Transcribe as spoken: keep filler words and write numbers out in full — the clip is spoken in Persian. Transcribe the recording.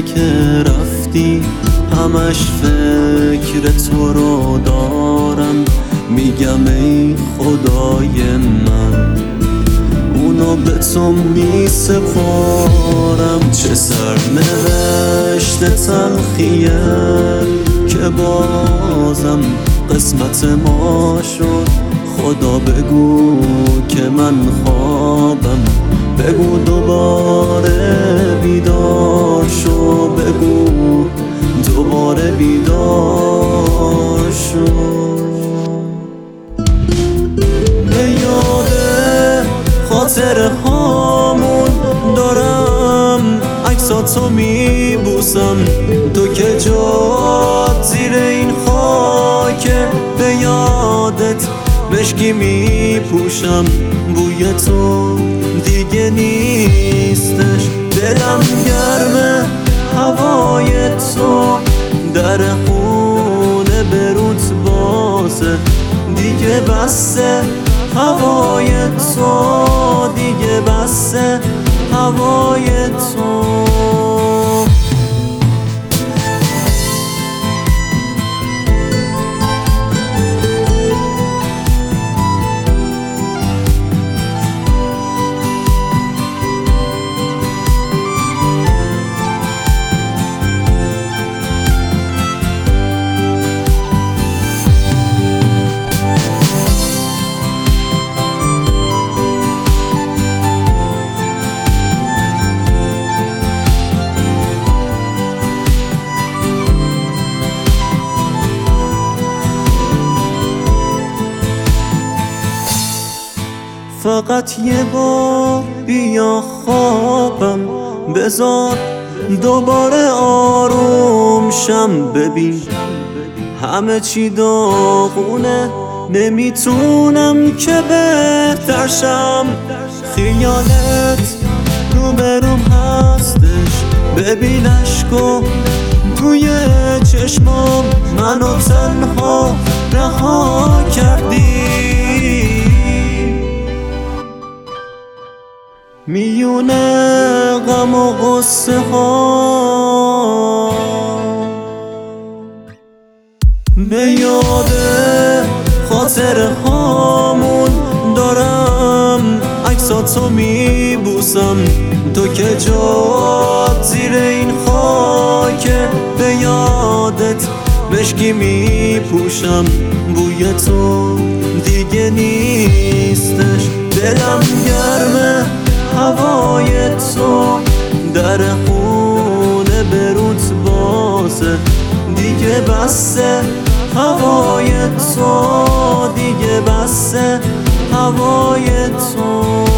که رفتی همش فکر تو رو دارم. میگم ای خدای من اونو به تو می سپارم. چه سرنوشت تلخیه که بازم قسمت ما شد. خدا بگو که من خوابم، بگو دوباره بیدار شو، بگو دوباره بیدار شو. به یاد خاطر هامون دارم عکساتو میبوسم، تو که جات زیر این خاکه. به یادت مشکی میپوشم، بوی تو دیگه نیستش. دلم گرمه هوای تو، در خونه بروت بازه. دیگه بسه هوای تو، دیگه بسه هوای تو. فقط یه بار بیا خوابم، بذار دوباره آروم شم. ببین همه چی داغونه، نمیتونم که بهتر شم. خیالت روبروم هستش، ببین عشقو توی چشمام، منو تنها رها کردی. میونه غم و غصه ها به یاد خاطر هامون دارم عکساتو میبوسم، تو که جات زیر این خاکه. به یادت مشکی میپوشم، بوی تو دیگه نیستش. دلم گرمه هوای تو، در خونه بروت بازه. دیگه بسه هوای تو، دیگه بسه هوای تو.